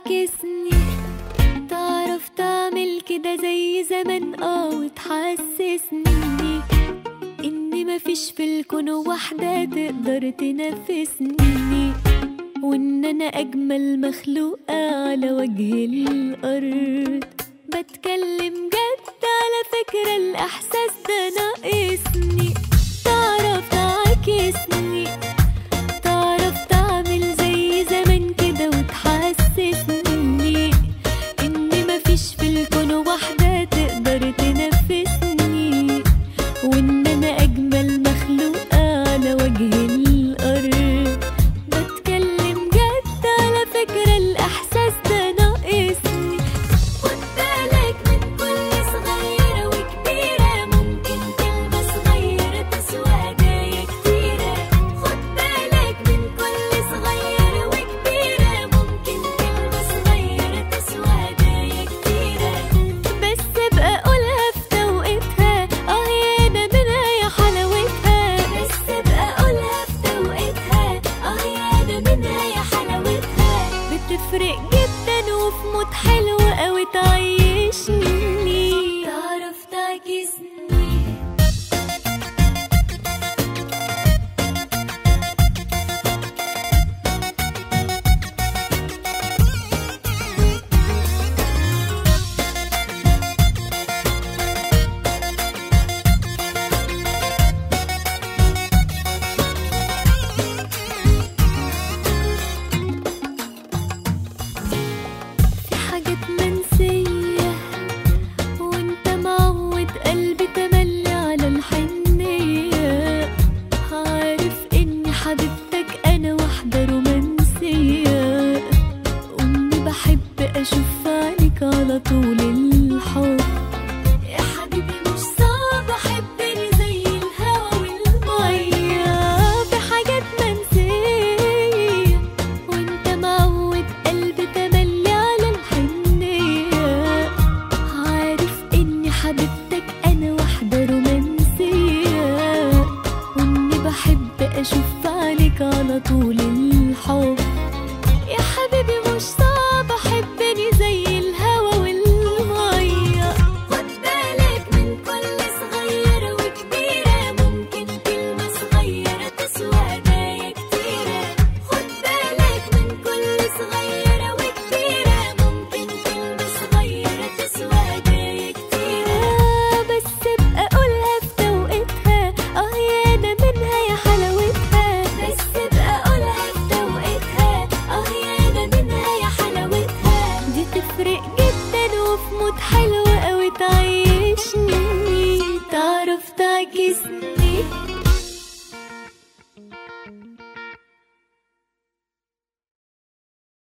تعكسني، تعرف تعمل كده زي زمان وتحسسني إن مفيش في الكون واحدة تقدر تنافسني، وإن أنا أجمل مخلوقة على وجه الأرض. بتكلم جد على فكرة، الإحساس ده ناقصني. تعرف تعكسني، تعرف تعمل زي زمان كده وتحسسني إن مفيش في الكون واحدة تقدر تنافسني، وإن أنا أجمل مخلوقة على وجه الأرض. بتكلم جد على فكرة، الإحساس ده ناقصني. خد بالك من كل صغيرة وكبيرة، ممكن كلمة صغيرة تسوى هدايا كتيرة. خد بالك من كل صغيرة وكبيرة، ممكن كلمة صغيرة تسوى هدايا كتيرة. بس ابقى قولها في توقيتها، يا أنا منها يا حلاوتها. بس ابقى قولها في توقيتها، يا أنا منها يا حلاوتها. بتفرق جدا وفي مود حلو أوي تعيشني. تعرف تعكسني. في حاجات منسية وانت معود قلبي تملي على الحنية. عارف اني حبيبتك انا واحدة رومانسية، واني بحب اشوف عليك على طول الحب. يا حبيبي مش صعب احبني زي الهوا والمية. في حاجات منسية وانت معود قلبي تملي على الحنية. عارف اني حبيبتك انا واحدة رومانسية، واني بحب اشوف عليك على طول الحب. يا حبيبي مش صعب احبني زي الهوا والمية. خد بالك من كل صغيرة وكبيرة، ممكن كلمة صغيرة تسوى هدايا كتيرة. خد بالك من كل صغيرة وكبيرة، ممكن كلمة صغيرة تسوى هدايا كتيرة. بس ابقى قولها في توقيتها، يا أنا منها يا حلاوتها. بس ابقى قولها في توقيتها، يا أنا منها يا حلاوتها. دي تفرق جدا وفي مود حلو أوي تعيشني. تعرف تعكسني.